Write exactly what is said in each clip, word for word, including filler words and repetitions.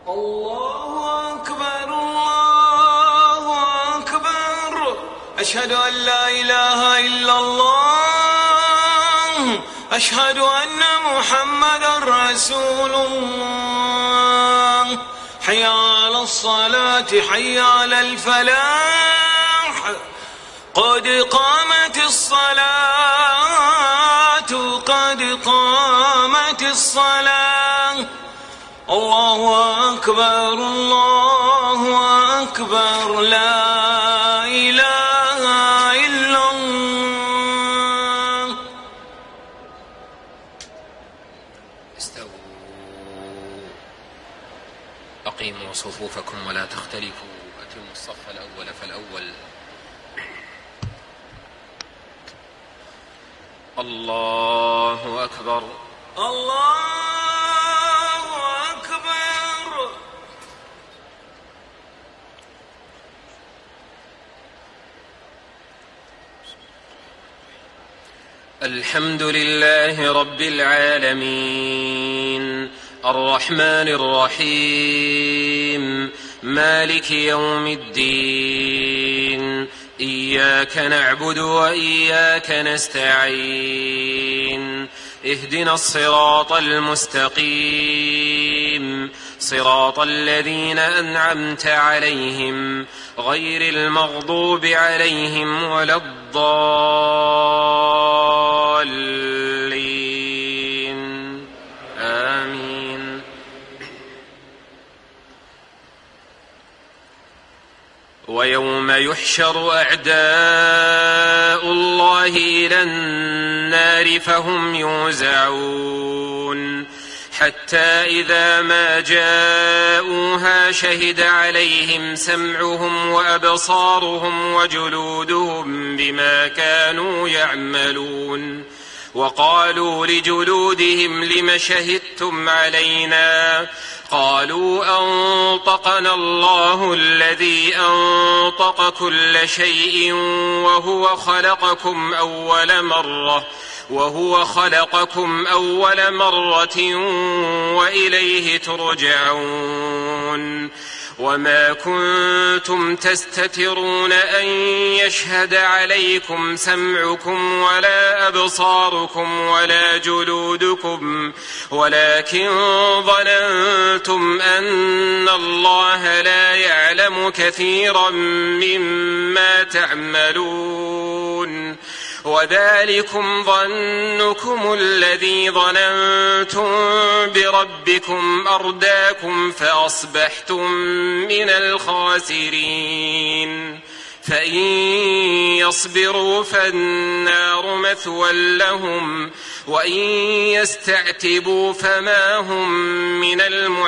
الله أكبر الله أكبر أشهد أن لا إله إلا الله أشهد أن محمدا رسول الله حي على الصلاة حي على الفلاح قد قامت الصلاة قد قامت الصلاة الله أكبر الله أكبر لا إله إلا الله. استووا أقيموا صفوفكم ولا تختلفوا أتموا الصف الأول فالأول. الله أكبر الله أكبر. الحمد لله رب العالمين الرحمن الرحيم مالك يوم الدين إياك نعبد وإياك نستعين اهدنا الصراط المستقيم صراط الذين أنعمت عليهم غير المغضوب عليهم ولا الضالين آمين. ويوم يحشر أعداء الله إلى النار فهم يوزعون حتى إذا ما جاءوها شهد عليهم سمعهم وأبصارهم وجلودهم بما كانوا يعملون وقالوا لجلودهم لم شهدتم علينا قالوا أنطقنا الله الذي أنطق كل شيء وهو خلقكم أول مرة وهو خلقكم أول مرة وإليه ترجعون وما كنتم تستترون أن يشهد عليكم سمعكم ولا أبصاركم ولا جلودكم ولكن ظننتم أن الله لا يعلم كثيرا مما تعملون وذلكم ظنكم الذي ظننتم بربكم أرداكم فأصبحتم من الخاسرين. فإن يصبروا فالنار مثوى لهم وإن يستعتبوا فما هم من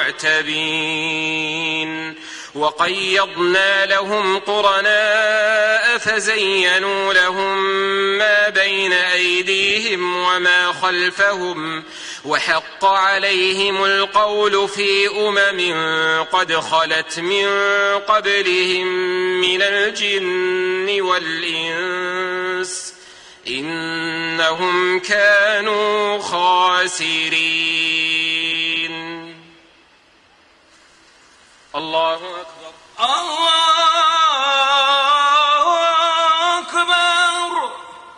المعتبين. وقيضنا لهم قرناء فزينوا لهم ما بين أيديهم وما خلفهم وحق عليهم القول في أمم قد خلت من قبلهم من الجن والإنس إنهم كانوا خاسرين. الله أكبر الله أكبر.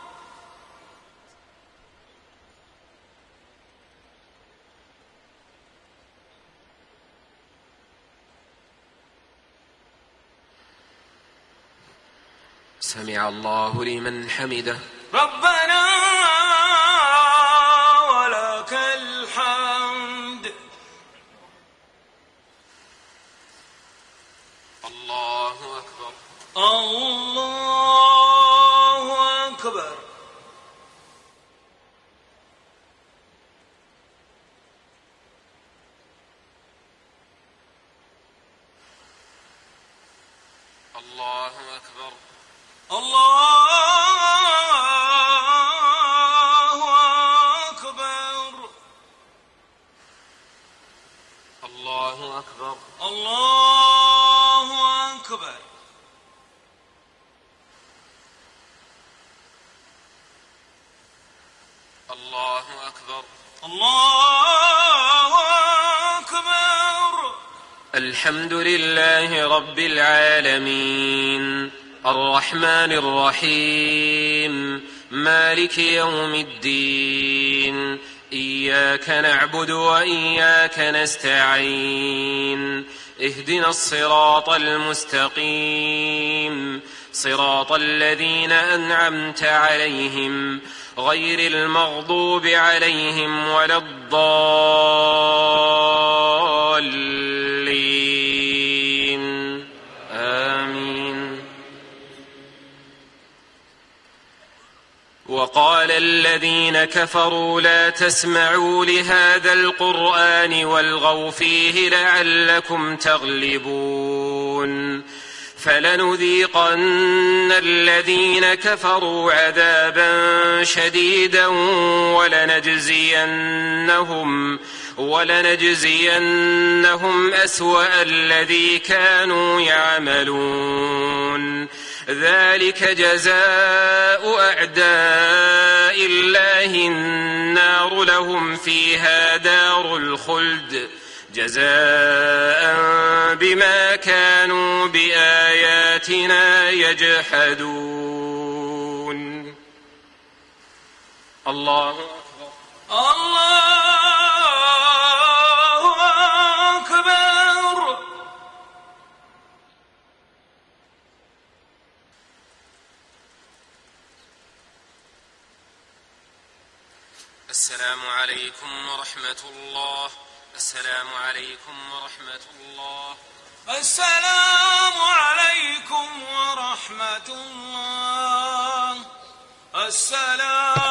سمع الله لمن حمده ربنا ولك الحمد. الله أكبر الله أكبر. الله أكبر الله أكبر. الله أكبر الله أكبر. الله أكبر الله أكبر. الحمد لله رب العالمين الرحمن الرحيم مالك يوم الدين إياك نعبد وإياك نستعين اهدنا الصراط المستقيم صراط الذين أنعمت عليهم غير المغضوب عليهم ولا الضالين آمين. وقال الذين كفروا لا تسمعوا لهذا القرآن والغوا فيه لعلكم تغلبون فلنذيقن الذين كفروا عذابا شديدا ولنجزينهم ولنجزينهم أسوأ الذي كانوا يعملون ذلك جزاء أعداء الله النار لهم فيها دار الخلد جزاء بما كانوا بآياتنا يجحدون. الله أكبر الله أكبر. السلام عليكم ورحمة الله. السلام عليكم ورحمة الله. السلام عليكم ورحمة الله. السلام